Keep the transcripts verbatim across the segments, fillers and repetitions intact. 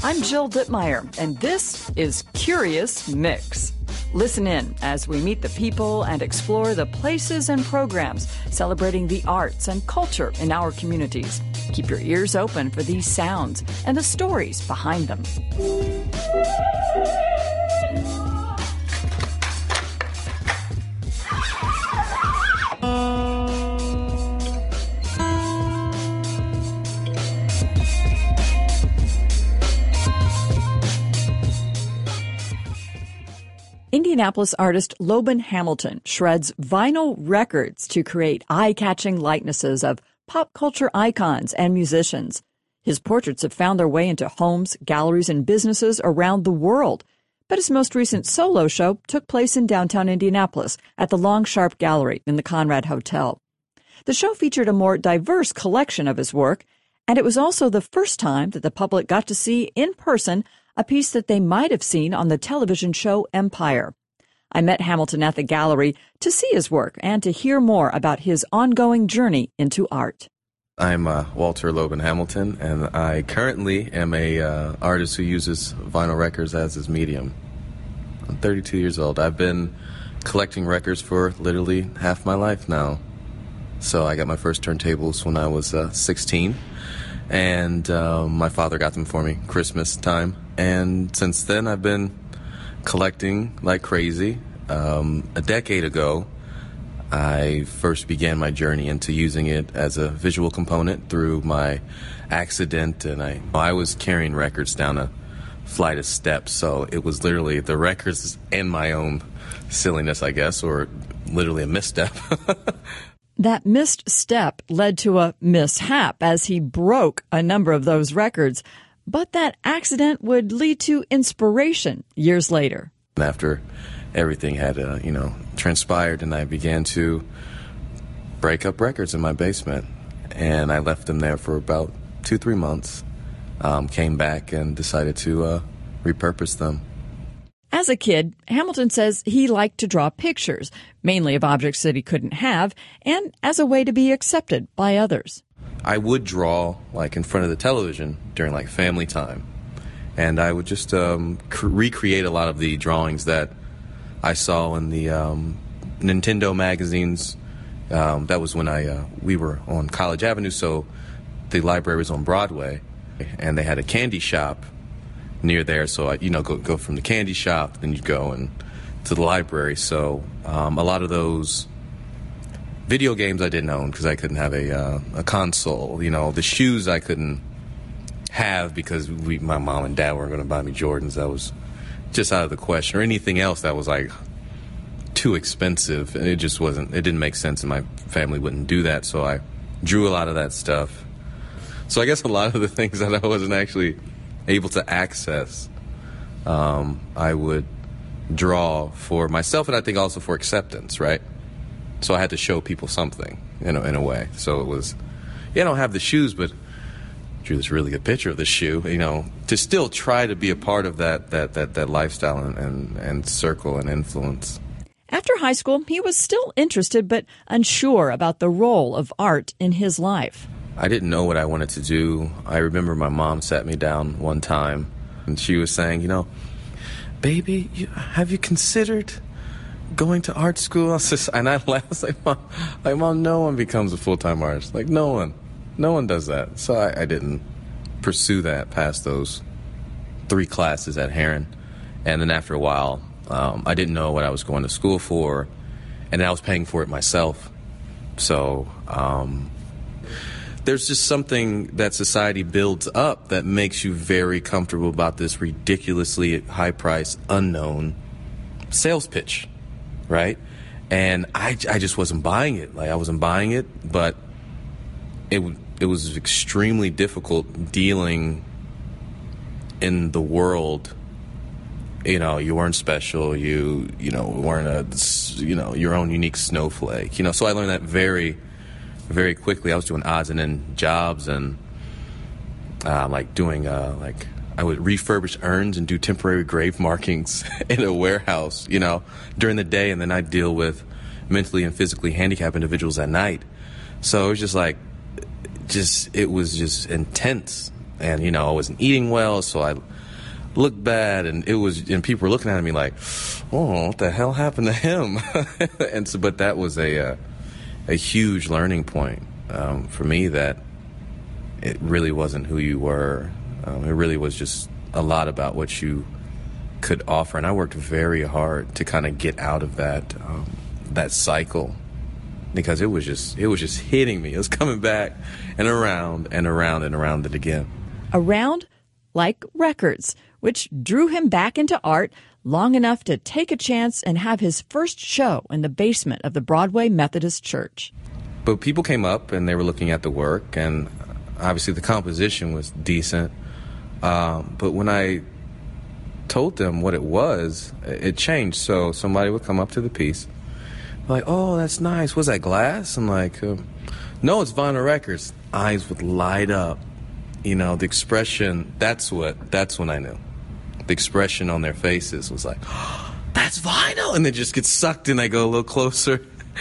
I'm Jill Dittmeyer, and this is Curious Mix. Listen in as we meet the people and explore the places and programs celebrating the arts and culture in our communities. Keep your ears open for these sounds and the stories behind them. Indianapolis artist Loban Hamilton shreds vinyl records to create eye-catching likenesses of pop culture icons and musicians. His portraits have found their way into homes, galleries, and businesses around the world. But his most recent solo show took place in downtown Indianapolis at the Long Sharp Gallery in the Conrad Hotel. The show featured a more diverse collection of his work, and it was also the first time that the public got to see in person a piece that they might have seen on the television show Empire. I met Hamilton at the gallery to see his work and to hear more about his ongoing journey into art. I'm uh, Walter Loban Hamilton, and I currently am a uh, artist who uses vinyl records as his medium. I'm thirty-two years old. I've been collecting records for literally half my life now. So I got my first turntables when I was uh, sixteen, and uh, my father got them for me Christmas time. And since then, I've been collecting like crazy. Um, a decade ago, I first began my journey into using it as a visual component through my accident, and I I was carrying records down a flight of steps, so it was literally the records and my own silliness, I guess, or literally a misstep. That missed step led to a mishap as he broke a number of those records. But that accident would lead to inspiration years later. After everything had, uh, you know, transpired, and I began to break up records in my basement, and I left them there for about two, three months, um, came back and decided to uh, repurpose them. As a kid, Hamilton says he liked to draw pictures, mainly of objects that he couldn't have, and as a way to be accepted by others. I would draw like in front of the television during like family time, and I would just um, cr- recreate a lot of the drawings that I saw in the um, Nintendo magazines. Um, that was when I uh, we were on College Avenue, so the library was on Broadway, and they had a candy shop near there. So I, you know, go go from the candy shop, then you go and to the library. So um, a lot of those. Video games I didn't own because I couldn't have a uh, a console. You know, the shoes I couldn't have because we, my mom and dad weren't going to buy me Jordans. That was just out of the question. Or anything else that was like too expensive, and it just wasn't. It didn't make sense, and my family wouldn't do that. So I drew a lot of that stuff. So I guess a lot of the things that I wasn't actually able to access, um, I would draw for myself, and I think also for acceptance, right? So I had to show people something, you know, in a way. So it was, yeah, I don't have the shoes, but drew this really good picture of the shoe, you know, to still try to be a part of that that that, that lifestyle and, and, and circle and influence. After high school, he was still interested but unsure about the role of art in his life. I didn't know what I wanted to do. I remember my mom sat me down one time, and she was saying, you know, baby, you, have you considered going to art school? I was just, and I laughed. I was like, Mom, like, Mom, no one becomes a full-time artist. Like, no one. No one does that. So I, I didn't pursue that past those three classes at Heron. And then after a while, um, I didn't know what I was going to school for, and I was paying for it myself. So um, there's just something that society builds up that makes you very comfortable about this ridiculously high-priced, unknown sales pitch. Right? And I, I just wasn't buying it. Like, I wasn't buying it, but it it was extremely difficult dealing in the world. You know, you weren't special. You, you know, weren't a, you know, your own unique snowflake. You know, so I learned that very, very quickly. I was doing odds and end jobs and uh, like doing uh, like I would refurbish urns and do temporary grave markings in a warehouse, you know, during the day, and then I'd deal with mentally and physically handicapped individuals at night. So it was just like, just, it was just intense. And, you know, I wasn't eating well, so I looked bad, and it was, and people were looking at me like, "Oh, what the hell happened to him?" And so, but that was a uh, a huge learning point um, for me, that it really wasn't who you were. Um, it really was just a lot about what you could offer, and I worked very hard to kind of get out of that um, that cycle, because it was just it was just hitting me. It was coming back and around and around and around it again. Around like records, which drew him back into art long enough to take a chance and have his first show in the basement of the Broadway Methodist Church. But people came up and they were looking at the work, and obviously the composition was decent. Um, but when I told them what it was, it changed. So somebody would come up to the piece, like, "Oh, that's nice. Was that glass?" I'm like, uh, "No, it's vinyl records." Eyes would light up. You know, the expression, that's what, that's when I knew. The expression on their faces was like, "Oh, that's vinyl!" And they just get sucked in. I go a little closer.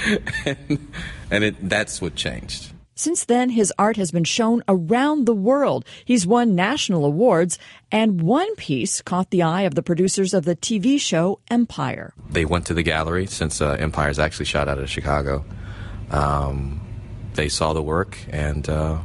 and and it, that's what changed. Since then, his art has been shown around the world. He's won national awards, and one piece caught the eye of the producers of the T V show Empire. They went to the gallery, since uh, Empire is actually shot out of Chicago. Um, they saw the work, and uh,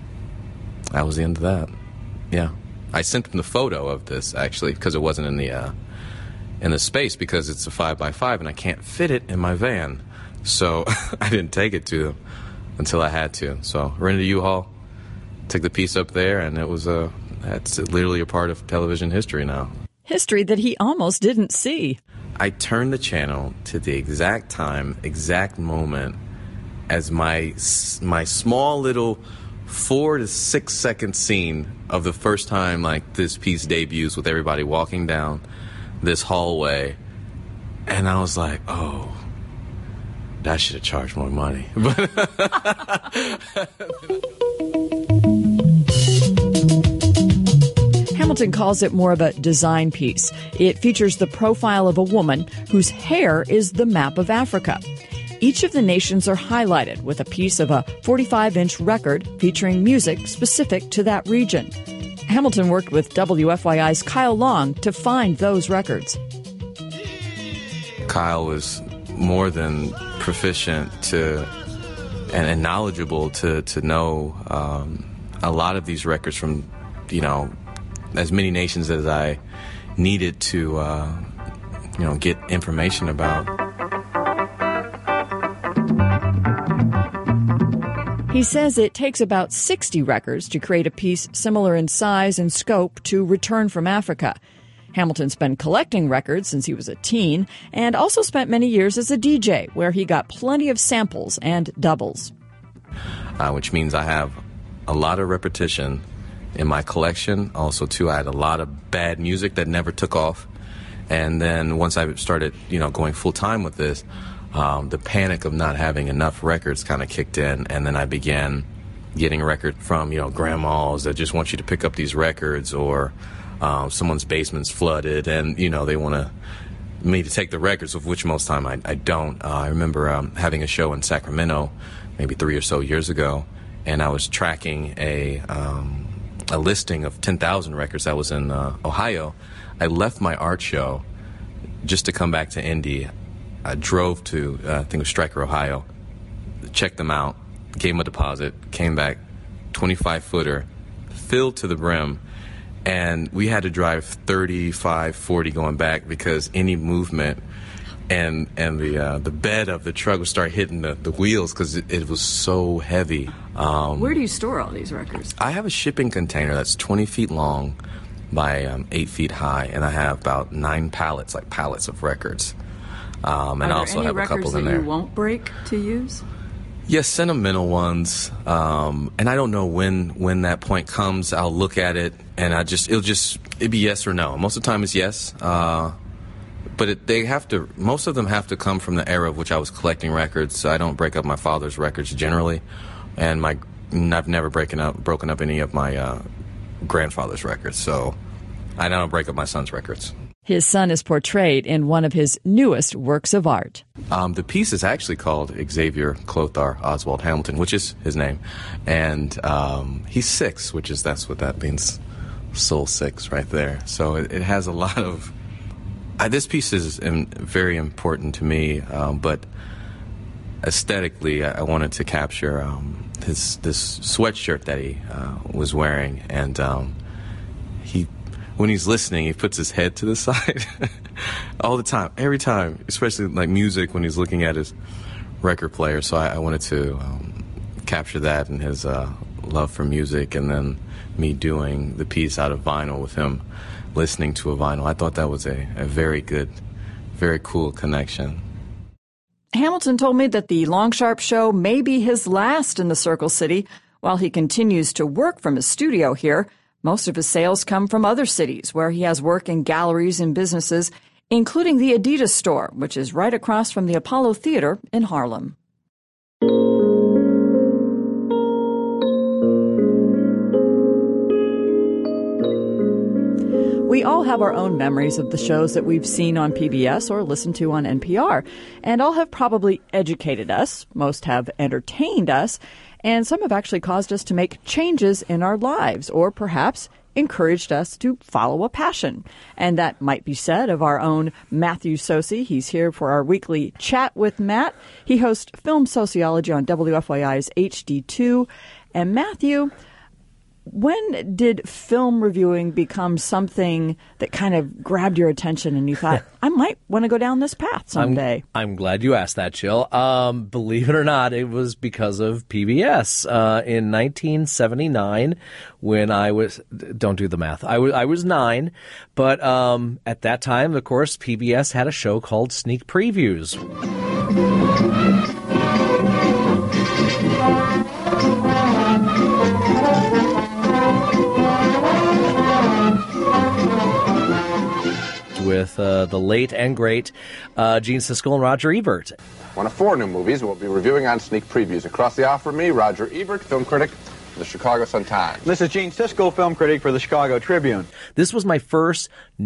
that was the end of that. Yeah. I sent them the photo of this, actually, because it wasn't in the uh, in the space, because it's a five by five, and I can't fit it in my van. So I didn't take it to them until I had to. So rented a U-Haul, took the piece up there, and it was a, that's literally a part of television history now. History that he almost didn't see. I turned the channel to the exact time, exact moment as my my small little four to six second scene of the first time like this piece debuts, with everybody walking down this hallway, and I was like, oh, I should have charged more money. Hamilton calls it more of a design piece. It features the profile of a woman whose hair is the map of Africa. Each of the nations are highlighted with a piece of a forty-five inch record featuring music specific to that region. Hamilton worked with W F Y I's Kyle Long to find those records. Kyle was more than proficient to and, and knowledgeable to to know um, a lot of these records from, you know, as many nations as I needed to, uh, you know, get information about. He says it takes about sixty records to create a piece similar in size and scope to Return from Africa. Hamilton's been collecting records since he was a teen, and also spent many years as a D J, where he got plenty of samples and doubles. Uh, which means I have a lot of repetition in my collection. Also, too, I had a lot of bad music that never took off. And then once I started, you know, going full-time with this, um, the panic of not having enough records kind of kicked in, and then I began getting a record from, you know, grandmas that just want you to pick up these records, or um, someone's basement's flooded, and, you know, they want to me to take the records, of which most time I, I don't. Uh, I remember um, having a show in Sacramento maybe three or so years ago, and I was tracking a um, a listing of ten thousand records that was in uh, Ohio. I left my art show just to come back to Indy. I drove to, uh, I think it was Stryker, Ohio, checked them out, gave them a deposit, came back, twenty-five footer, filled to the brim, and we had to drive thirty-five, forty going back, because any movement and and the uh, the bed of the truck would start hitting the, the wheels, because it, it was so heavy. Um, Where do you store all these records? I have a shipping container that's twenty feet long by um, eight feet high, and I have about nine pallets, like pallets of records. Um, and Are there I also any have a couple records in that there. you won't break to use? Yes, sentimental ones. Um, and I don't know when when that point comes. I'll look at it, and I just it'll just it'd be yes or no. Most of the time, it's yes. Uh, but it, they have to. Most of them have to come from the era of which I was collecting records. So I don't break up my father's records generally, and my I've never broken up broken up any of my uh, grandfather's records. So I don't break up my son's records. His son is portrayed in one of his newest works of art. Um, the piece is actually called Xavier Clothar Oswald Hamilton, which is his name, and um, he's six, which is that's what that means, Soul Six right there. So it, it has a lot of. Uh, this piece is um, very important to me, um, but aesthetically, I, I wanted to capture um, his this sweatshirt that he uh, was wearing, and um, he, when he's listening, he puts his head to the side all the time, every time, especially like music when he's looking at his record player. So I, I wanted to um, capture that and his uh, love for music, and then me doing the piece out of vinyl with him listening to a vinyl. I thought that was a, a very good, very cool connection. Hamilton told me that the Long Sharp show may be his last in the Circle City. While he continues to work from his studio here, most of his sales come from other cities where he has work in galleries and businesses, including the Adidas store, which is right across from the Apollo Theater in Harlem. We all have our own memories of the shows that we've seen on P B S or listened to on N P R, and all have probably educated us, most have entertained us, and some have actually caused us to make changes in our lives, or perhaps encouraged us to follow a passion. And that might be said of our own Matthew Sosi. He's here for our weekly Chat with Matt. He hosts Film Sociology on W F Y I's H D two. And Matthew, when did film reviewing become something that kind of grabbed your attention and you thought, I might want to go down this path someday? I'm, I'm glad you asked that, Jill. Um, believe it or not, it was because of P B S. Uh, in nineteen seventy-nine, when I was, don't do the math, I was, I was nine, but um, at that time, of course, P B S had a show called Sneak Previews. With uh, the late and great uh, Gene Siskel and Roger Ebert. One of four new movies we'll be reviewing on Sneak Previews. Across the aisle from me, Roger Ebert, film critic for the Chicago Sun-Times. This is Gene Siskel, film critic for the Chicago Tribune. This was my first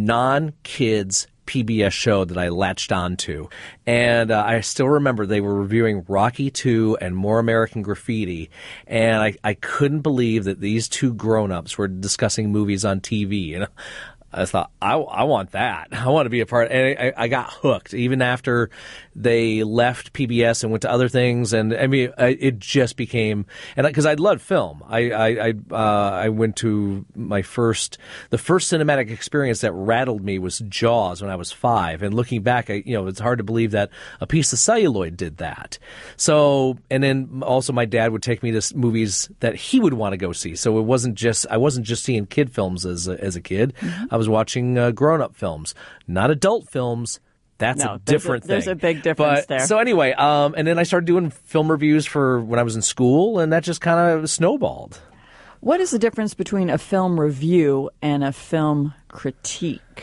non-kids P B S show that I latched onto. And uh, I still remember they were reviewing Rocky two and More American Graffiti. And I, I couldn't believe that these two grown-ups were discussing movies on T V. You know? I thought, I, I want that. I want to be a part. And I, I got hooked even after they left P B S and went to other things. And I mean, it just became, and because I, I loved film, I I I, uh, I went to my first, the first cinematic experience that rattled me was Jaws when I was five. And looking back, I, you know, it's hard to believe that A Piece of Celluloid did that. So, and then also my dad would take me to movies that he would want to go see. So it wasn't just, I wasn't just seeing kid films as a, as a kid. Mm-hmm. I was watching uh, grown-up films, not adult films. That's no, a different there's a, thing. There's a big difference but, there. So anyway, um, and then I started doing film reviews for when I was in school, and that just kind of snowballed. What is the difference between a film review and a film critique?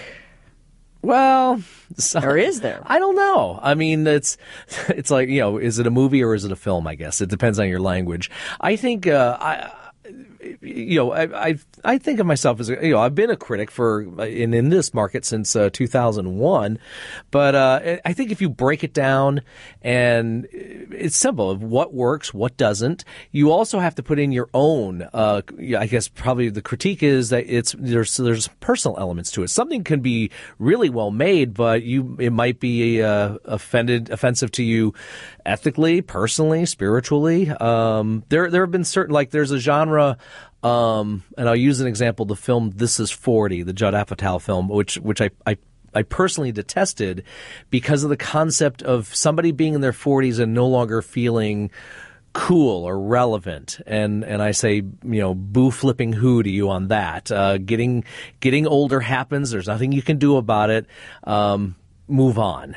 Well, so, or is there? I don't know. I mean, it's it's like, you know, is it a movie or is it a film? I guess it depends on your language. I think uh, I. You know, I, I I think of myself as a, you know, I've been a critic for in in this market since uh, two thousand one, but uh, I think if you break it down, and it's simple of what works, what doesn't. You also have to put in your own. Uh, I guess probably the critique is that it's there's there's personal elements to it. Something can be really well made, but you it might be uh, offended offensive to you ethically, personally, spiritually. Um, there there have been certain, like there's a genre. Um, and I'll use an example, the film This Is forty, the Judd Apatow film, which which I, I, I personally detested because of the concept of somebody being in their forties and no longer feeling cool or relevant. And and I say, you know, boo flipping who to you on that. Uh, getting getting older happens. There's nothing you can do about it. Um, move on.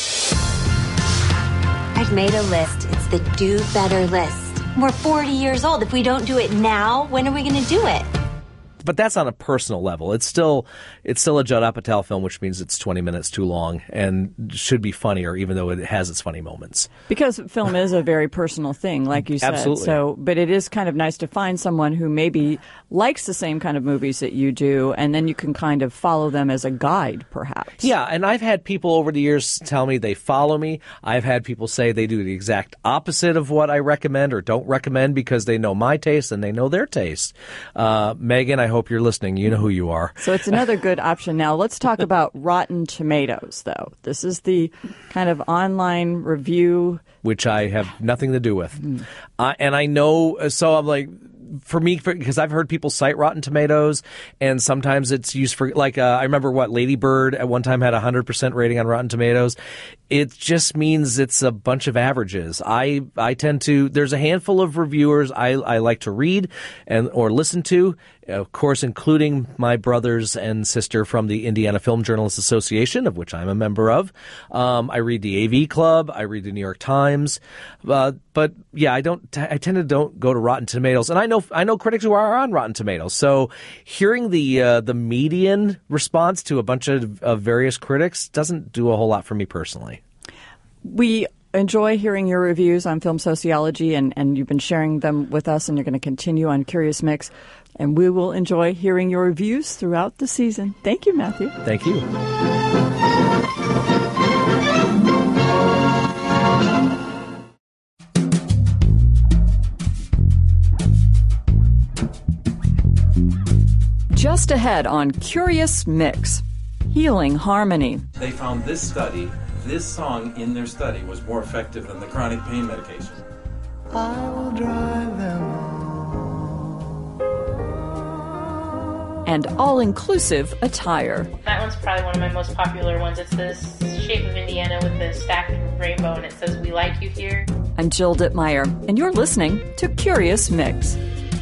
I've made a list. It's the Do Better list. We're forty years old. If we don't do it now, when are we going to do it? But that's on a personal level. It's still it's still a Judd Apatow film, which means it's twenty minutes too long and should be funnier, even though it has its funny moments. Because film is a very personal thing, like you said. Absolutely. So, but it is kind of nice to find someone who maybe likes the same kind of movies that you do, and then you can kind of follow them as a guide, perhaps. Yeah, and I've had people over the years tell me they follow me. I've had people say they do the exact opposite of what I recommend or don't recommend because they know my taste and they know their taste. Uh, Megan, I hope you're listening. You know who you are. So it's another good option. Now let's talk about Rotten Tomatoes, though. This is the kind of online review, which I have nothing to do with. Mm. Uh, and I know, so I'm like, for me, because I've heard people cite Rotten Tomatoes, and sometimes it's used for, like, uh, I remember what, Lady Bird at one time had a one hundred percent rating on Rotten Tomatoes. It just means it's a bunch of averages. I I tend to, there's a handful of reviewers I, I like to read and or listen to, of course, including my brothers and sister from the Indiana Film Journalists Association, of which I'm a member of. Um, I read the A V Club. I read the New York Times. Uh, but yeah, I don't. I tend to don't go to Rotten Tomatoes, and I know I know critics who are on Rotten Tomatoes. So hearing the uh, the median response to a bunch of, of various critics doesn't do a whole lot for me personally. We enjoy hearing your reviews on film sociology, and, and you've been sharing them with us, and you're going to continue on Curious Mix. And we will enjoy hearing your reviews throughout the season. Thank you, Matthew. Thank you. Just ahead on Curious Mix, Healing Harmony. They found this study, this song in their study was more effective than the chronic pain medication. I will drive them home. And all-inclusive attire. That one's probably one of my most popular ones. It's this shape of Indiana with the stacked rainbow, and it says, "We like you here." I'm Jill Dittmeyer, and you're listening to Curious Mix.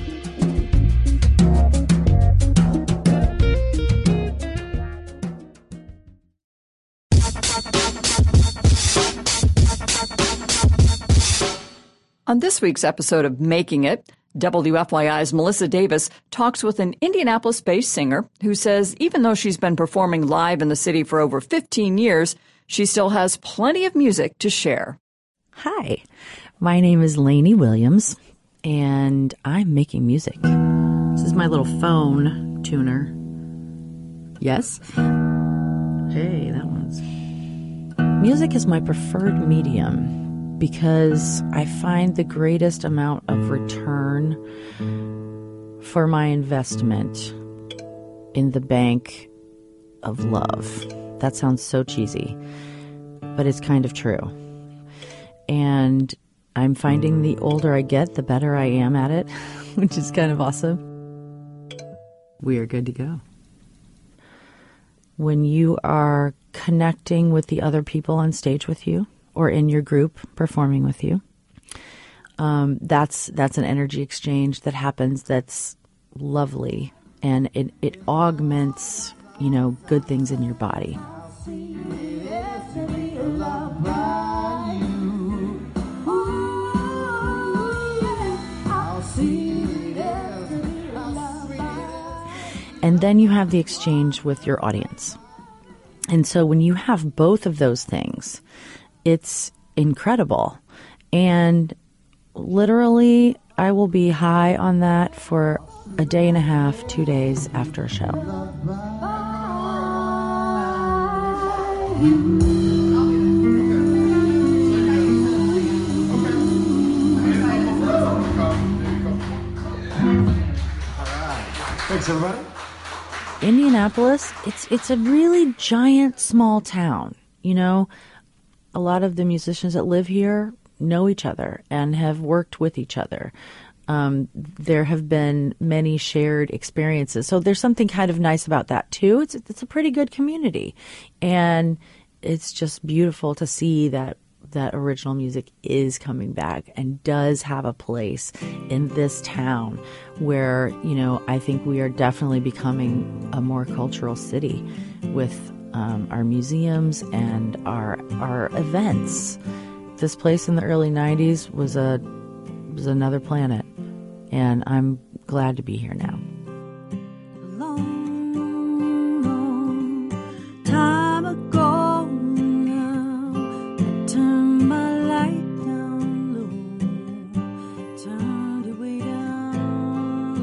On this week's episode of Making It, W F Y I's Melissa Davis talks with an Indianapolis-based singer who says even though she's been performing live in the city for over fifteen years, she still has plenty of music to share. Hi, my name is Lainey Williams, and I'm making music. This is my little phone tuner. Yes? Hey, that one's... Music is my preferred medium because I find the greatest amount of return for my investment in the bank of love. That sounds so cheesy, but it's kind of true. And I'm finding the older I get, the better I am at it, which is kind of awesome. We are good to go. When you are connecting with the other people on stage with you, or in your group performing with you, um, that's that's an energy exchange that happens that's lovely, and it, it augments, you know, good things in your body. And then you have the exchange with your audience. And so when you have both of those things, it's incredible. And literally, I will be high on that for a day and a half, two days after a show. Thanks, everybody. Indianapolis, it's it's a really giant, small town, you know. A lot of the musicians that live here know each other and have worked with each other. Um, there have been many shared experiences. So there's something kind of nice about that, too. It's, it's a pretty good community. And it's just beautiful to see that that original music is coming back and does have a place in this town where, you know, I think we are definitely becoming a more cultural city with Um, our museums and our our events. This place in the early nineties was a was another planet, and I'm glad to be here now. A long, long time ago now, I turned my light down low, turned it way down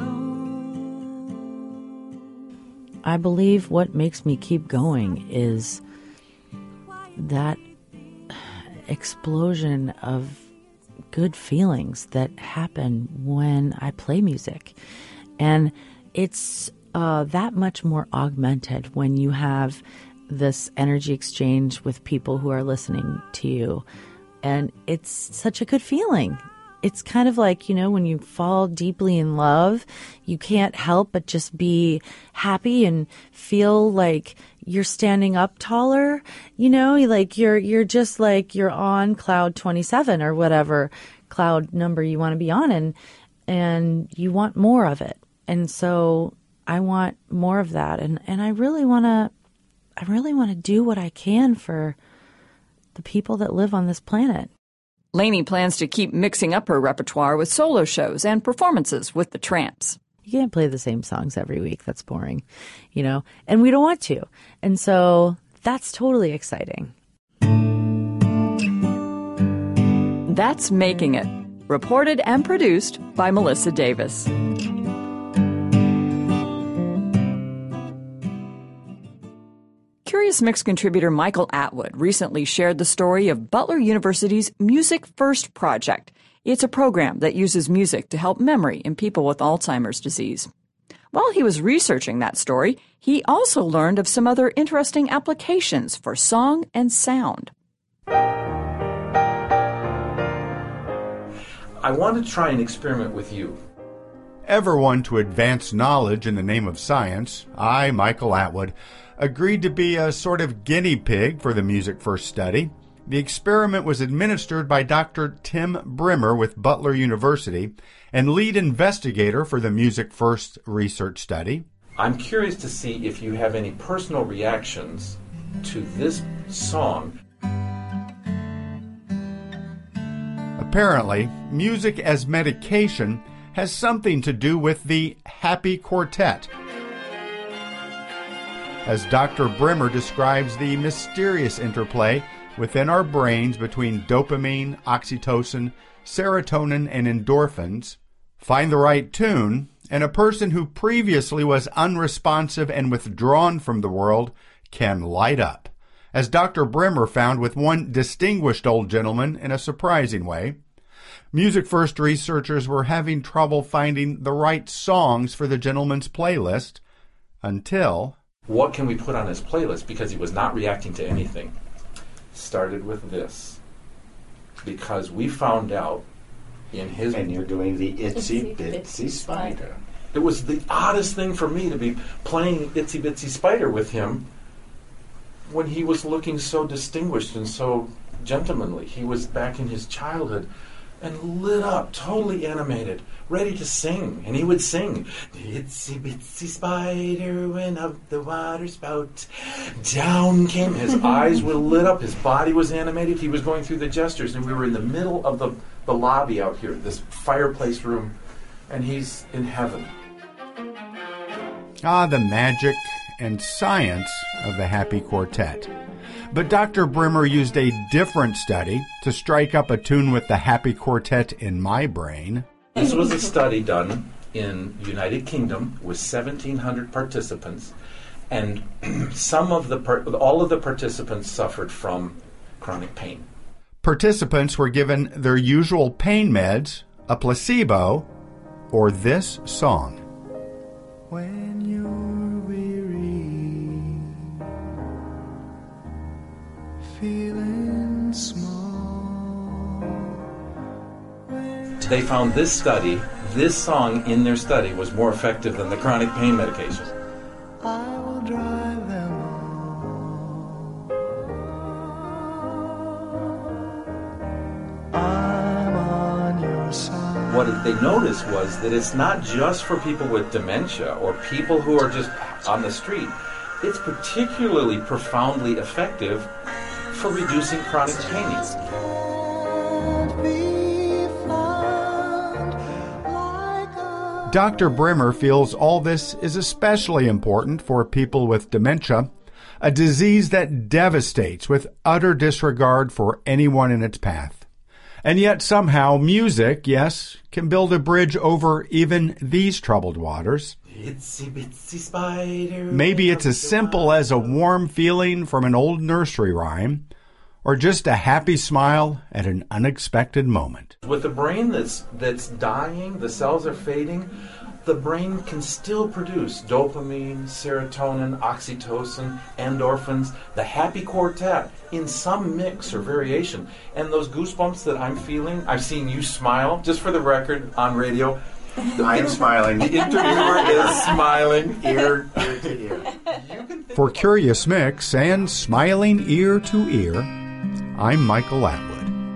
low. I believe what makes me keep going is that explosion of good feelings that happen when I play music. And it's uh, that much more augmented when you have this energy exchange with people who are listening to you. And it's such a good feeling. It's kind of like, you know, when you fall deeply in love, you can't help but just be happy and feel like you're standing up taller, you know, like you're, you're just like you're on cloud twenty-seven or whatever cloud number you want to be on, and, and you want more of it. And so I want more of that. And, and I really want to, I really want to do what I can for the people that live on this planet. Lainey plans to keep mixing up her repertoire with solo shows and performances with the Tramps. You can't play the same songs every week. That's boring, you know, and we don't want to. And so that's totally exciting. That's Making It, reported and produced by Melissa Davis. Curious Mix contributor Michael Atwood recently shared the story of Butler University's Music First project. It's a program that uses music to help memory in people with Alzheimer's disease. While he was researching that story, he also learned of some other interesting applications for song and sound. I want to try an experiment with you. Ever one to advance knowledge in the name of science, I, Michael Atwood, agreed to be a sort of guinea pig for the Music First study. The experiment was administered by Doctor Tim Brimmer with Butler University and lead investigator for the Music First research study. I'm curious to see if you have any personal reactions to this song. Apparently, music as medication has something to do with the Happy Quartet. As Doctor Brimmer describes the mysterious interplay within our brains between dopamine, oxytocin, serotonin, and endorphins, find the right tune, and a person who previously was unresponsive and withdrawn from the world can light up, as Doctor Brimmer found with one distinguished old gentleman in a surprising way. Music First researchers were having trouble finding the right songs for the gentleman's playlist until... What can we put on his playlist? Because he was not reacting to anything. Started with this. Because we found out in his... And you're doing the Itsy Bitsy Spider. It was the oddest thing for me to be playing Itsy Bitsy Spider with him when he was looking so distinguished and so gentlemanly. He was back in his childhood and lit up, totally animated, ready to sing. And he would sing, Itsy Bitsy Spider went up the water spout, down came, his eyes were lit up, his body was animated, he was going through the gestures, and we were in the middle of the, the lobby out here, this fireplace room, and he's in heaven. Ah, the magic and science of the Happy Quartet. But Doctor Brimmer used a different study to strike up a tune with the Happy Quartet in my brain. This was a study done in United Kingdom with seventeen hundred participants, and some of the par- all of the participants suffered from chronic pain. Participants were given their usual pain meds, a placebo, or this song. When you're feeling small. They found this study, this song in their study was more effective than the chronic pain medication. I will drive them all. I'm on your side. What they noticed was that it's not just for people with dementia or people who are just on the street. It's particularly profoundly effective for reducing chronic pain. Doctor Brimmer feels all this is especially important for people with dementia, a disease that devastates with utter disregard for anyone in its path. And yet somehow music, yes, can build a bridge over even these troubled waters. Itsy bitsy spider. Maybe it's as simple as a warm feeling from an old nursery rhyme, or just a happy smile at an unexpected moment. With a brain that's that's dying, the cells are fading, the brain can still produce dopamine, serotonin, oxytocin, endorphins, the happy quartet in some mix or variation. And those goosebumps that I'm feeling, I've seen you smile, just for the record, on radio. I am smiling. The interviewer is smiling. Ear, ear to ear. For Curious Mix and Smiling Ear to Ear, I'm Michael Atwood.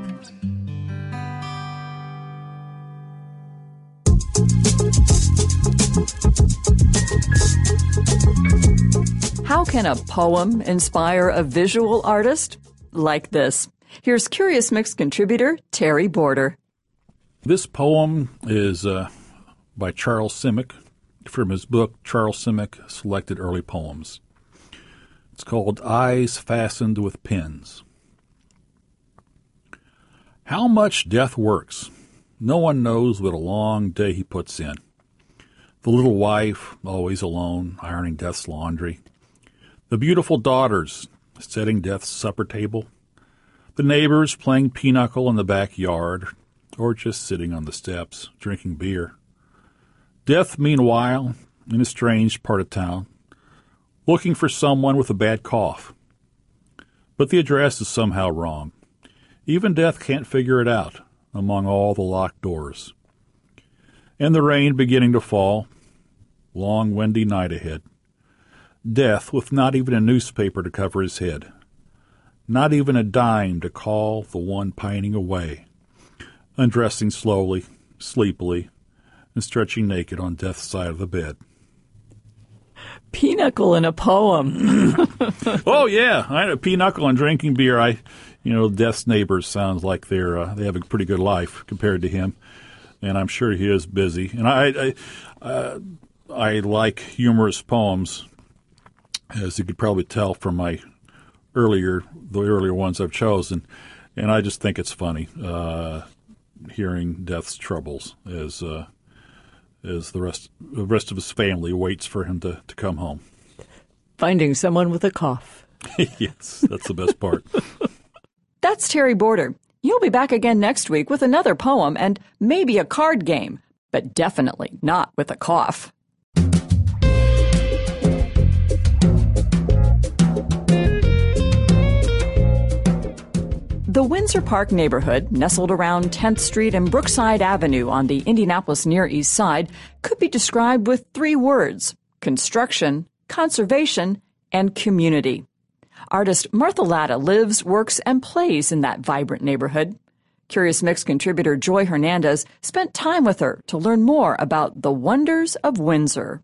How can a poem inspire a visual artist? Like this. Here's Curious Mix contributor Terry Border. This poem is uh, by Charles Simic from his book Charles Simic Selected Early Poems. It's called Eyes Fastened with Pins. How much death works. No one knows what a long day he puts in. The little wife, always alone, ironing death's laundry. The beautiful daughters, setting death's supper table. The neighbors playing pinochle in the backyard, or just sitting on the steps, drinking beer. Death, meanwhile, in a strange part of town, looking for someone with a bad cough. But the address is somehow wrong. Even death can't figure it out among all the locked doors. And the rain beginning to fall, long windy night ahead. Death with not even a newspaper to cover his head. Not even a dime to call the one pining away. Undressing slowly, sleepily, and stretching naked on death's side of the bed. Pinochle in a poem. Oh yeah, I know pinochle and drinking beer. I, you know, death's neighbors sounds like they're uh, they have a pretty good life compared to him, and I'm sure he is busy. And I, I, uh, I like humorous poems, as you could probably tell from my earlier the earlier ones I've chosen, and I just think it's funny uh, hearing death's troubles as. Uh, as the rest the rest of his family waits for him to, to come home. Finding someone with a cough. Yes, that's the best part. That's Terry Border. He'll be back again next week with another poem and maybe a card game, but definitely not with a cough. The Windsor Park neighborhood, nestled around tenth Street and Brookside Avenue on the Indianapolis Near East Side, could be described with three words: construction, conservation, and community. Artist Martha Latta lives, works, and plays in that vibrant neighborhood. Curious Mix contributor Joy Hernandez spent time with her to learn more about the wonders of Windsor.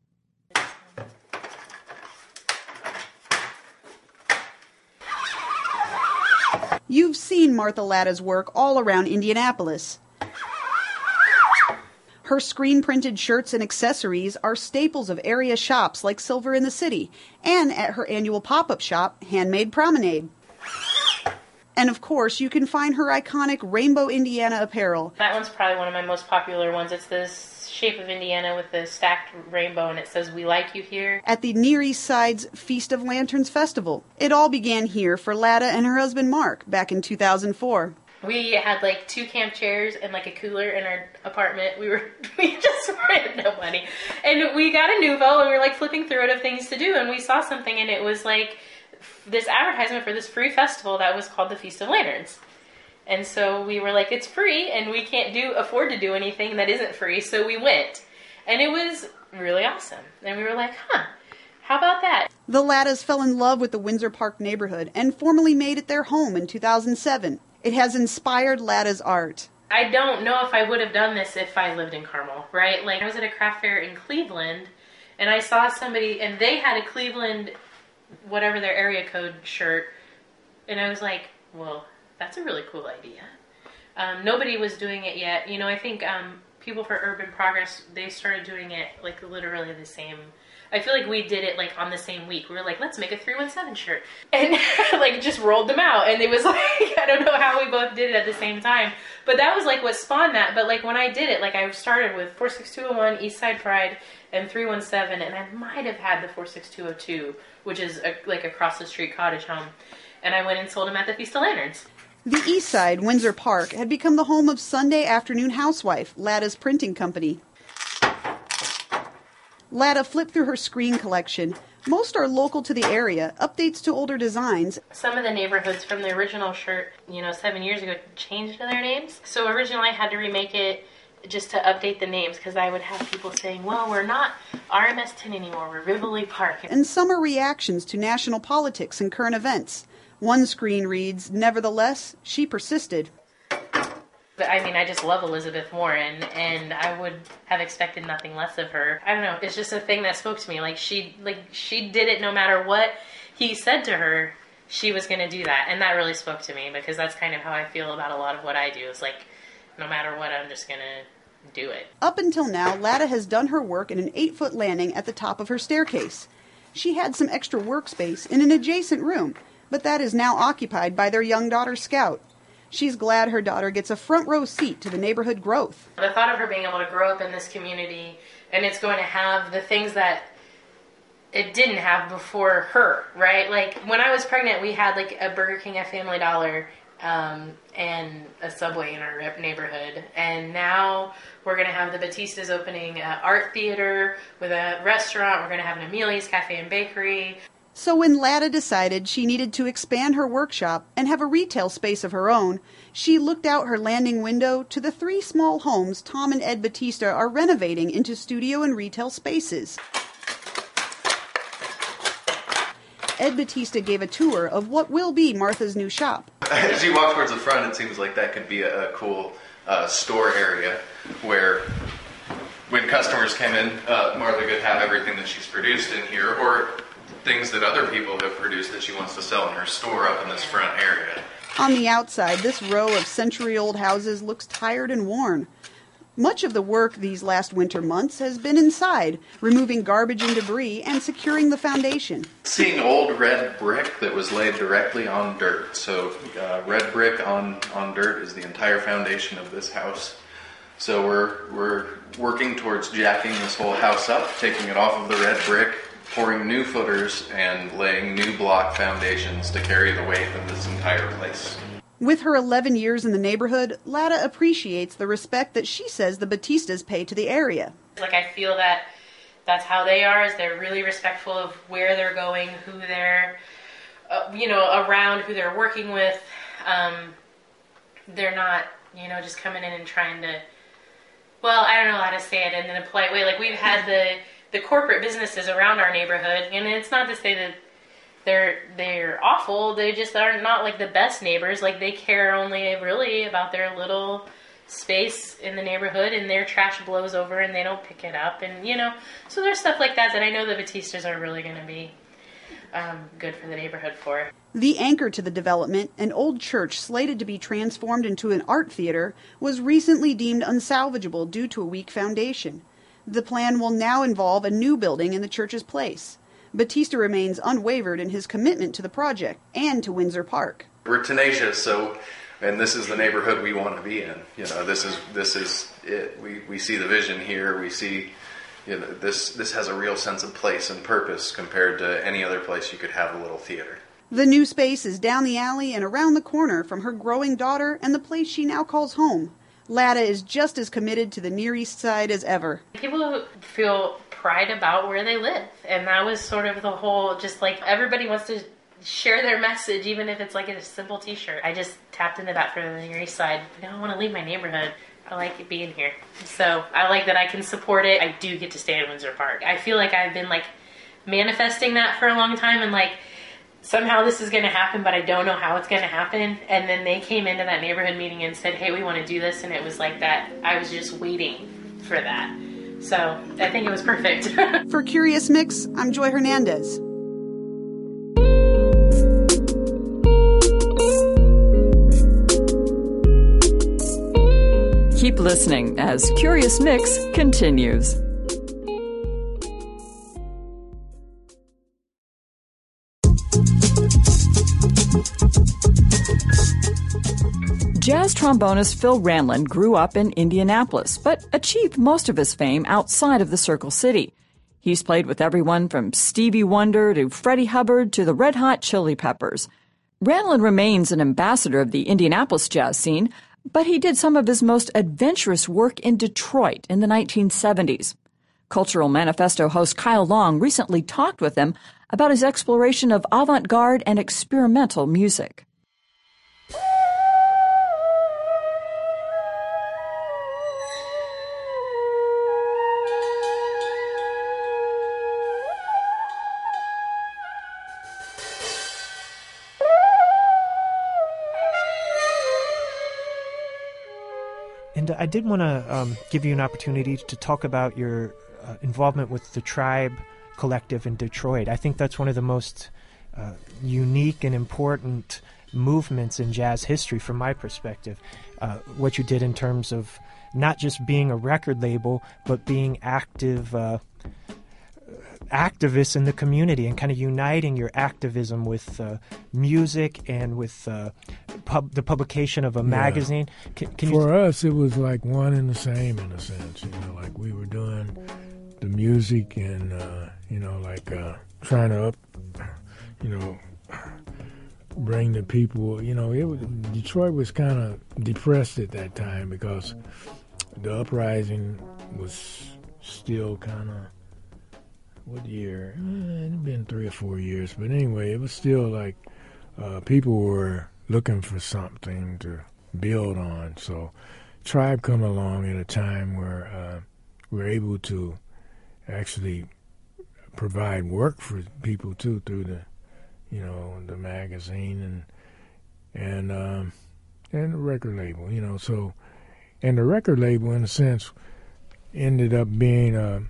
You've seen Martha Latta's work all around Indianapolis. Her screen-printed shirts and accessories are staples of area shops like Silver in the City and at her annual pop-up shop, Handmade Promenade. And of course, you can find her iconic Rainbow Indiana apparel. That one's probably one of my most popular ones. It's this shape of Indiana with the stacked rainbow, and it says, "We like you here." At the Near East Side's Feast of Lanterns Festival. It all began here for Latta and her husband Mark back in two thousand four. We had like two camp chairs and like a cooler in our apartment. We were we just had no money, and we got a Nuvo, and we were like flipping through it of things to do, and we saw something, and it was like this advertisement for this free festival that was called the Feast of Lanterns. And so we were like, it's free, and we can't do afford to do anything that isn't free, so we went. And it was really awesome. And we were like, huh, how about that? The Lattas fell in love with the Windsor Park neighborhood and formally made it their home in two thousand seven. It has inspired Latta's art. I don't know if I would have done this if I lived in Carmel, right? Like, I was at a craft fair in Cleveland, and I saw somebody, and they had a Cleveland, whatever their area code shirt, and I was like, well, that's a really cool idea. Um, nobody was doing it yet. You know, I think um, People for Urban Progress, they started doing it like literally the same. I feel like we did it like on the same week. We were like, let's make a three one seven shirt. And like just rolled them out. And it was like, I don't know how we both did it at the same time. But that was like what spawned that. But like when I did it, like I started with four six two oh one, East Side Pride, and three one seven. And I might have had the four six two oh two, which is a, like across the street cottage home. And I went and sold them at the Feast of Lanterns. The East Side, Windsor Park, had become the home of Sunday Afternoon Housewife, Latta's printing company. Latta flipped through her screen collection. Most are local to the area, updates to older designs. Some of the neighborhoods from the original shirt, you know, seven years ago changed their names. So originally I had to remake it just to update the names because I would have people saying, well, we're not R M S ten anymore, we're Rivoli Park. And some are reactions to national politics and current events. One screen reads, nevertheless, she persisted. But I mean, I just love Elizabeth Warren, and I would have expected nothing less of her. I don't know, it's just a thing that spoke to me. Like, she like she did it no matter what he said to her, she was going to do that. And that really spoke to me, because that's kind of how I feel about a lot of what I do. It's like, no matter what, I'm just going to do it. Up until now, Latta has done her work in an eight-foot landing at the top of her staircase. She had some extra workspace in an adjacent room, but that is now occupied by their young daughter, Scout. She's glad her daughter gets a front row seat to the neighborhood growth. The thought of her being able to grow up in this community, and it's going to have the things that it didn't have before her, right? Like, when I was pregnant, we had like a Burger King, a Family Dollar, um, and a Subway in our neighborhood. And now we're going to have the Batistas opening an art theater with a restaurant. We're going to have an Amelia's Cafe and Bakery. So when Latta decided she needed to expand her workshop and have a retail space of her own, she looked out her landing window to the three small homes Tom and Ed Batista are renovating into studio and retail spaces. Ed Batista gave a tour of what will be Martha's new shop. As you walk towards the front, it seems like that could be a, a cool uh, store area where when customers came in, uh, Martha could have everything that she's produced in here, or things that other people have produced that she wants to sell in her store up in this front area. On the outside, this row of century-old houses looks tired and worn. Much of the work these last winter months has been inside, removing garbage and debris and securing the foundation. Seeing old red brick that was laid directly on dirt. So uh, red brick on, on dirt is the entire foundation of this house. So we're, we're working towards jacking this whole house up, taking it off of the red brick, pouring new footers and laying new block foundations to carry the weight of this entire place. With her eleven years in the neighborhood, Latta appreciates the respect that she says the Batistas pay to the area. Like, I feel that that's how they are, is they're really respectful of where they're going, who they're, uh, you know, around, who they're working with. Um, they're not, you know, just coming in and trying to, well, I don't know how to say it in a polite way. Like, we've had the the corporate businesses around our neighborhood, and it's not to say that they're they're awful. They just are not like the best neighbors. Like, they care only really about their little space in the neighborhood, and their trash blows over and they don't pick it up. And, you know, so there's stuff like that that I know the Batistas are really going to be um, good for the neighborhood for. The anchor to the development, an old church slated to be transformed into an art theater, was recently deemed unsalvageable due to a weak foundation. The plan will now involve a new building in the church's place. Batista remains unwavered in his commitment to the project and to Windsor Park. We're tenacious, so, and this is the neighborhood we want to be in. You know, this is this is it. We we see the vision here. We see, you know, this this has a real sense of place and purpose compared to any other place you could have a little theater. The new space is down the alley and around the corner from her growing daughter and the place she now calls home. Latta is just as committed to the Near East Side as ever. People feel pride about where they live, and that was sort of the whole, just like, everybody wants to share their message, even if it's like a simple t-shirt. I just tapped into that for the Near East Side. I don't want to leave my neighborhood. I like it being here. So I like that I can support it. I do get to stay in Windsor Park. I feel like I've been like manifesting that for a long time, and like, somehow this is going to happen, but I don't know how it's going to happen. And then they came into that neighborhood meeting and said, hey, we want to do this. And it was like that. I was just waiting for that. So I think it was perfect. For Curious Mix, I'm Joy Hernandez. Keep listening as Curious Mix continues. Jazz trombonist Phil Ranlin grew up in Indianapolis, but achieved most of his fame outside of the Circle City. He's played with everyone from Stevie Wonder to Freddie Hubbard to the Red Hot Chili Peppers. Ranlin remains an ambassador of the Indianapolis jazz scene, but he did some of his most adventurous work in Detroit in the nineteen seventies. Cultural Manifesto host Kyle Long recently talked with him about his exploration of avant-garde and experimental music. And I did want to um, give you an opportunity to talk about your uh, involvement with the Tribe Collective in Detroit. I think that's one of the most uh, unique and important movements in jazz history from my perspective. Uh, what you did in terms of not just being a record label, but being active uh, activists in the community and kind of uniting your activism with uh, music and with uh, pub- the publication of a Yeah. magazine. Can, can For you... us, it was like one and the same in a sense. You know, like we were doing the music and, uh, you know, like uh, trying to up, you know, bring the people. You know, it was, Detroit was kind of depressed at that time because the uprising was still kind of, what year? Eh, it had been three or four years. But anyway, it was still like uh, people were looking for something to build on. So Tribe come along at a time where uh, we're able to actually provide work for people too through the, you know, the magazine and and um, and the record label. You know, so and the record label in a sense ended up being a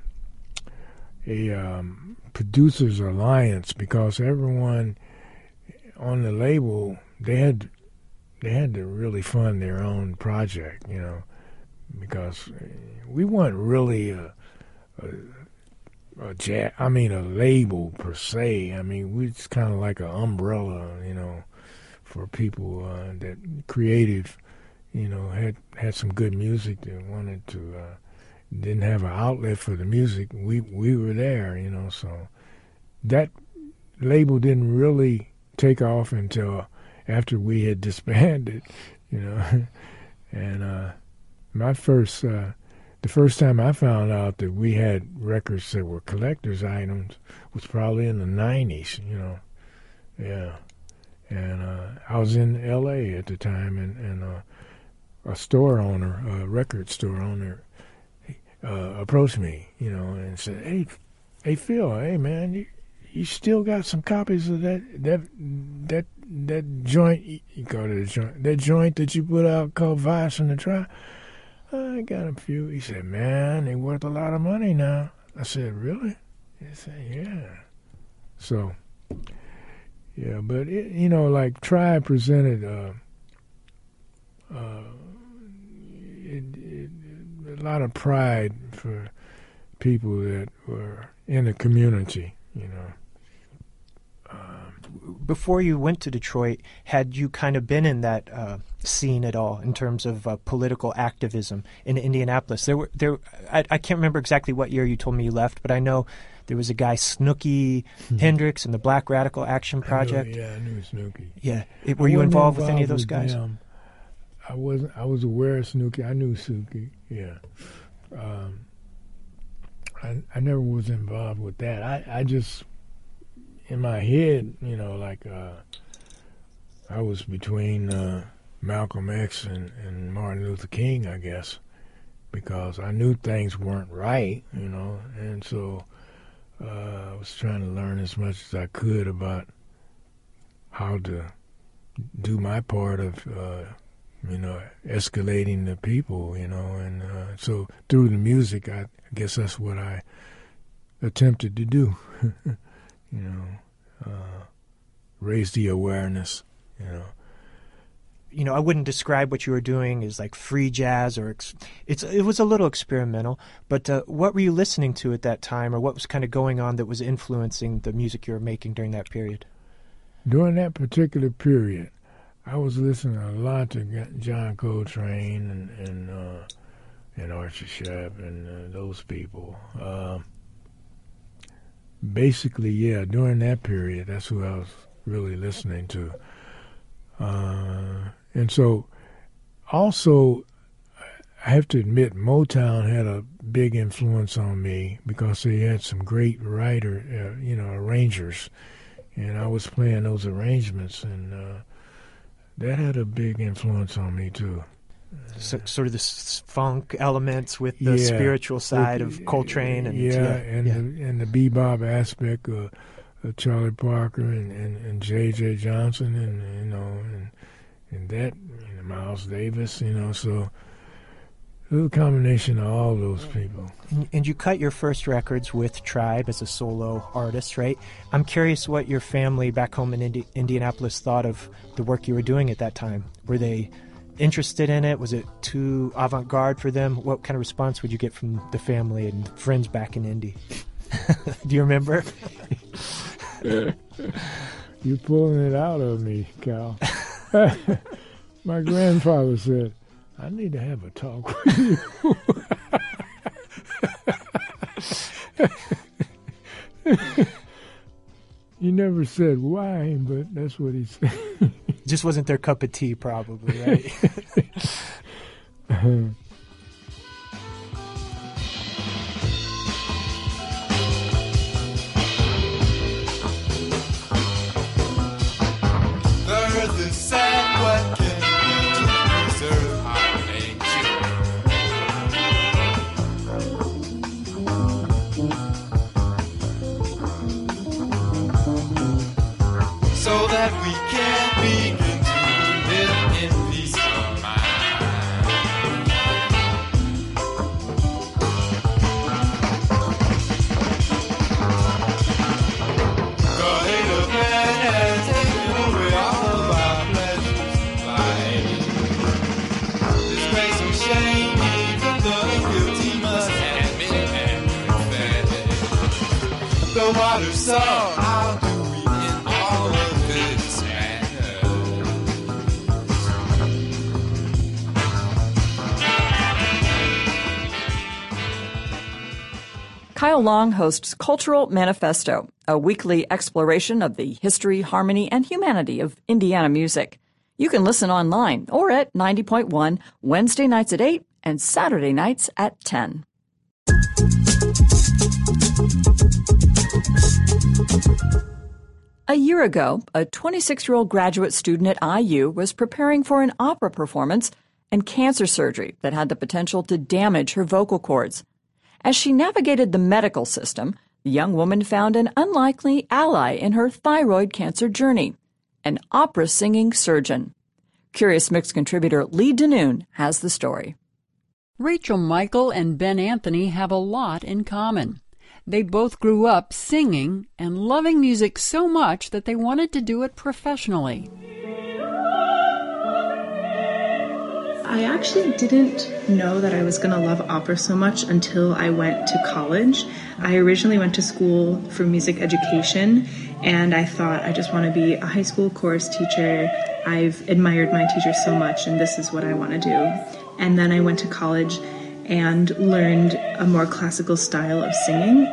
a um, producers alliance because everyone on the label they had they had to really fund their own project, you know, because we weren't really a, a, a jazz, I mean a label per se. I mean we just kind of like an umbrella, you know, for people uh, that creative, you know, had had some good music that wanted to. Uh, didn't have an outlet for the music, we we were there, you know, so that label didn't really take off until after we had disbanded, you know. And uh, my first, uh, the first time I found out that we had records that were collector's items was probably in the nineties, you know, yeah. And uh, I was in L A at the time, and, and uh, a store owner, a record store owner, Uh, approached me, you know, and said, "Hey, hey, Phil, hey man, you, you still got some copies of that that that that joint? You call it a joint? That joint that you put out called Vice and the Tribe? I got a few." He said, "Man, they worth a lot of money now." I said, "Really?" He said, "Yeah." So, yeah, but it, you know, like Tribe presented. Uh, uh, it, it, a lot of pride for people that were in the community, you know. Um, Before you went to Detroit, had you kind of been in that uh, scene at all in terms of uh, political activism in Indianapolis? There were there. I, I can't remember exactly what year you told me you left, but I know there was a guy Snooky mm-hmm. Hendrix and the Black Radical Action Project. I knew, yeah, I knew Snooky. Yeah, it, were you involved, involved with any of those guys? Them. I wasn't. I was aware of Snooky. I knew Snooky. Yeah. Um, I I never was involved with that. I, I just in my head, you know, like uh, I was between uh, Malcolm X and, and Martin Luther King, I guess, because I knew things weren't right, you know, and so uh, I was trying to learn as much as I could about how to do my part of. Uh, you know, escalating the people, you know, and uh, so through the music, I, I guess that's what I attempted to do, you know, uh, raise the awareness, you know. You know, I wouldn't describe what you were doing as like free jazz or ex- it's it was a little experimental, but uh, what were you listening to at that time, or what was kind of going on that was influencing the music you were making during that period? During that particular period, I was listening a lot to John Coltrane and and, uh, and Archie Shepp and uh, those people. Uh, basically, yeah, during that period, that's who I was really listening to. Uh, and so, also, I have to admit, Motown had a big influence on me because they had some great writer, uh, you know, arrangers, and I was playing those arrangements, and uh, that had a big influence on me too. So, sort of this funk elements with the yeah, spiritual side with, of Coltrane, and yeah, yeah, and yeah. The, and the bebop aspect of, of Charlie Parker and, and, and J J Johnson, and you know, and and that, you know, Miles Davis, you know, so. It was a combination of all those people. And you cut your first records with Tribe as a solo artist, right? I'm curious what your family back home in Indi- Indianapolis thought of the work you were doing at that time. Were they interested in it? Was it too avant-garde for them? What kind of response would you get from the family and friends back in Indy? Do you remember? You're pulling it out of me, Cal. My grandfather said, I need to have a talk with you. He never said why, but that's what he said. Just wasn't their cup of tea, probably, right? uh-huh. The earth is sad, what can you do to preserve our nature? So that we can begin to live in peace of mind. The hate of man has taken away all of our pleasures of life. Disgrace and shame, even the guilty must admit and confess. The water so how do we end all of this madness? Kyle Long hosts Cultural Manifesto, a weekly exploration of the history, harmony, and humanity of Indiana music. You can listen online or at ninety point one Wednesday nights at eight and Saturday nights at ten. A year ago, a twenty-six-year-old graduate student at I U was preparing for an opera performance and cancer surgery that had the potential to damage her vocal cords. As she navigated the medical system, the young woman found an unlikely ally in her thyroid cancer journey, an opera-singing surgeon. Curious Mix contributor Lee Danoon has the story. Rachel Michael and Ben Anthony have a lot in common. They both grew up singing and loving music so much that they wanted to do it professionally. I actually didn't know that I was going to love opera so much until I went to college. I originally went to school for music education, and I thought I just want to be a high school chorus teacher. I've admired my teacher so much, and this is what I want to do. And then I went to college and learned a more classical style of singing.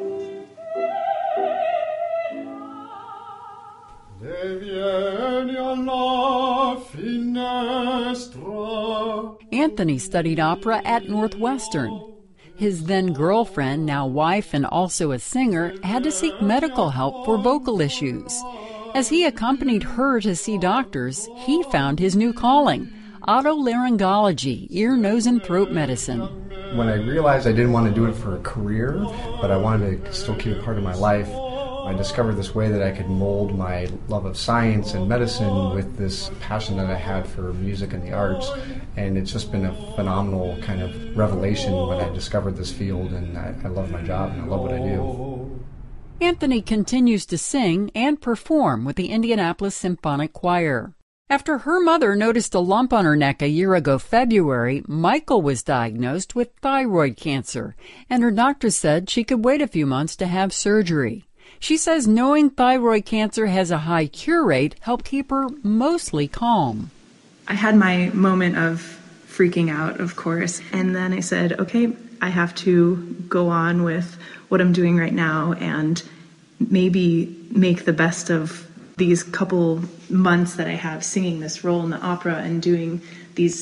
Anthony studied opera at Northwestern. His then-girlfriend, now wife and also a singer, had to seek medical help for vocal issues. As he accompanied her to see doctors, he found his new calling, otolaryngology, ear, nose, and throat medicine. When I realized I didn't want to do it for a career, but I wanted to still keep it part of my life, I discovered this way that I could mold my love of science and medicine with this passion that I had for music and the arts. And it's just been a phenomenal kind of revelation when I discovered this field, and I, I love my job and I love what I do. Anthony continues to sing and perform with the Indianapolis Symphonic Choir. After her mother noticed a lump on her neck a year ago February, Michael was diagnosed with thyroid cancer, and her doctor said she could wait a few months to have surgery. She says knowing thyroid cancer has a high cure rate helped keep her mostly calm. I had my moment of freaking out, of course, and then I said, okay, I have to go on with what I'm doing right now and maybe make the best of these couple months that I have singing this role in the opera and doing these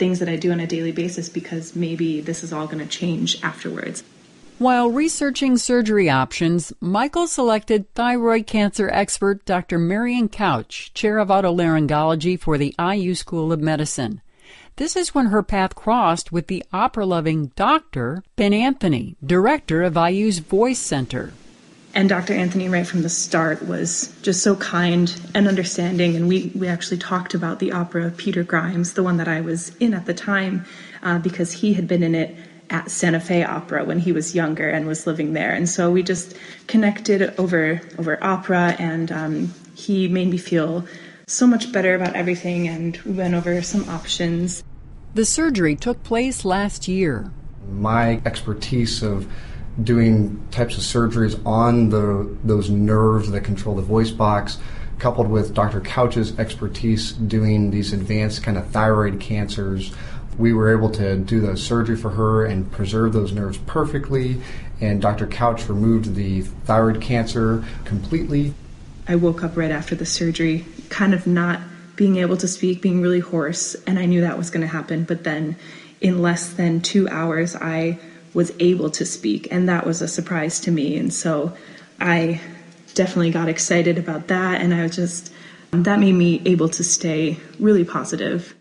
things that I do on a daily basis because maybe this is all going to change afterwards. While researching surgery options, Michael selected thyroid cancer expert Doctor Marion Couch, chair of otolaryngology for the I U School of Medicine. This is when her path crossed with the opera-loving Doctor Ben Anthony, director of I U's Voice Center. And Doctor Anthony, right from the start, was just so kind and understanding. And we, we actually talked about the opera of Peter Grimes, the one that I was in at the time, uh, because he had been in it at Santa Fe Opera when he was younger and was living there. And so we just connected over over opera, and um, he made me feel so much better about everything, and we went over some options. The surgery took place last year. My expertise of doing types of surgeries on the those nerves that control the voice box, coupled with Doctor Couch's expertise doing these advanced kind of thyroid cancers, we were able to do the surgery for her and preserve those nerves perfectly, and Doctor Couch removed the thyroid cancer completely. I woke up right after the surgery, kind of not being able to speak, being really hoarse, and I knew that was going to happen, but then in less than two hours, I was able to speak, and that was a surprise to me. And so I definitely got excited about that, and I was just, that made me able to stay really positive.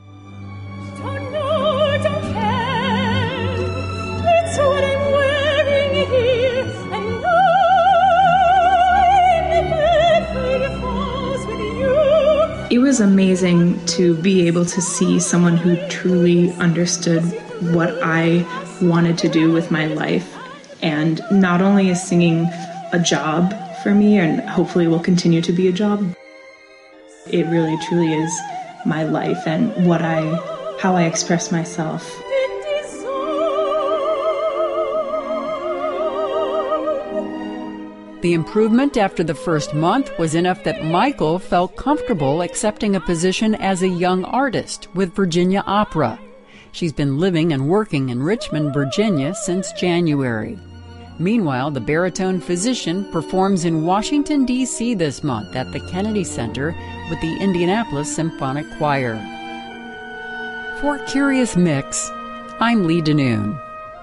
It was amazing to be able to see someone who truly understood what I wanted to do with my life. And not only is singing a job for me, and hopefully will continue to be a job, it really truly is my life and what I, how I express myself. The improvement after the first month was enough that Michael felt comfortable accepting a position as a young artist with Virginia Opera. She's been living and working in Richmond, Virginia since January. Meanwhile, the baritone physician performs in Washington, D C this month at the Kennedy Center with the Indianapolis Symphonic Choir. For Curious Mix, I'm Lee Denoon.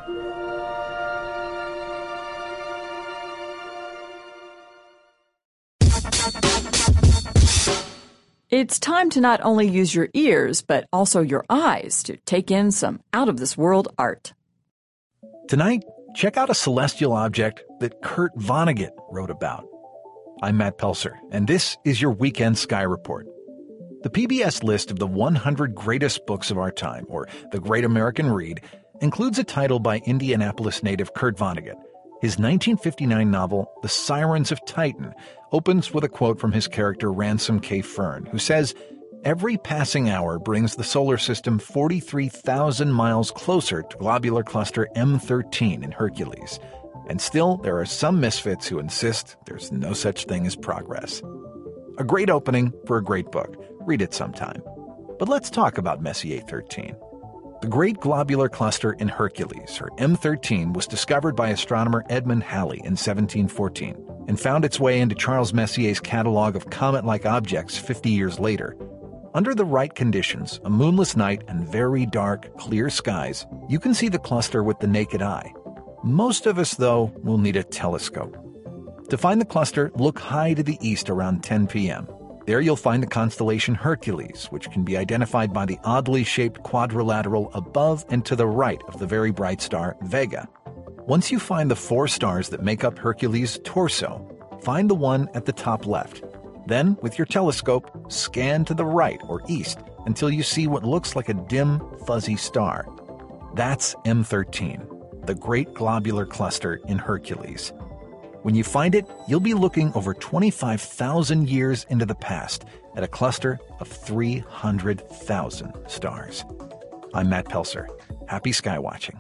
It's time to not only use your ears, but also your eyes to take in some out-of-this-world art. Tonight, check out a celestial object that Kurt Vonnegut wrote about. I'm Matt Pelser, and this is your Weekend Sky Report. The P B S list of the one hundred greatest books of our time, or the Great American Read, includes a title by Indianapolis native Kurt Vonnegut. His nineteen fifty-nine novel, The Sirens of Titan, opens with a quote from his character Ransom K. Fern, who says, "Every passing hour brings the solar system forty-three thousand miles closer to globular cluster M thirteen in Hercules. And still, there are some misfits who insist there's no such thing as progress." A great opening for a great book. Read it sometime. But let's talk about Messier thirteen. The Great Globular Cluster in Hercules, or M thirteen, was discovered by astronomer Edmund Halley in seventeen fourteen and found its way into Charles Messier's catalog of comet-like objects fifty years later. Under the right conditions, a moonless night and very dark, clear skies, you can see the cluster with the naked eye. Most of us, though, will need a telescope. To find the cluster, look high to the east around ten p.m. There you'll find the constellation Hercules, which can be identified by the oddly shaped quadrilateral above and to the right of the very bright star Vega. Once you find the four stars that make up Hercules' torso, find the one at the top left. Then, with your telescope, scan to the right or east until you see what looks like a dim, fuzzy star. That's M thirteen, the Great Globular Cluster in Hercules. When you find it, you'll be looking over twenty-five thousand years into the past at a cluster of three hundred thousand stars. I'm Matt Pelser. Happy sky watching.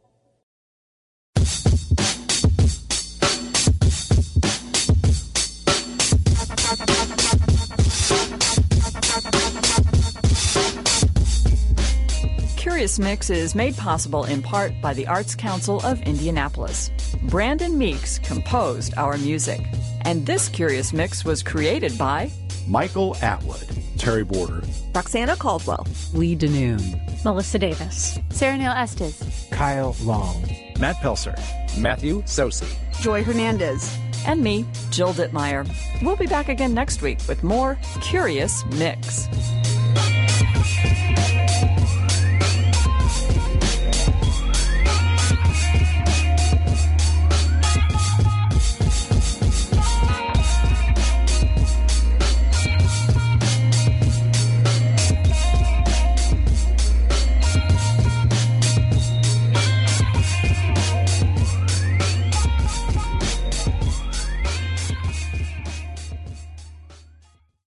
Curious Mix is made possible in part by the Arts Council of Indianapolis. Brandon Meeks composed our music. And this Curious Mix was created by Michael Atwood, Terry Border, Roxana Caldwell, Lee DeNoon, Melissa Davis, Sarah Neil Estes, Kyle Long, Matt Pelser, Matthew Sosi, Joy Hernandez, and me, Jill Dittmeyer. We'll be back again next week with more Curious Mix.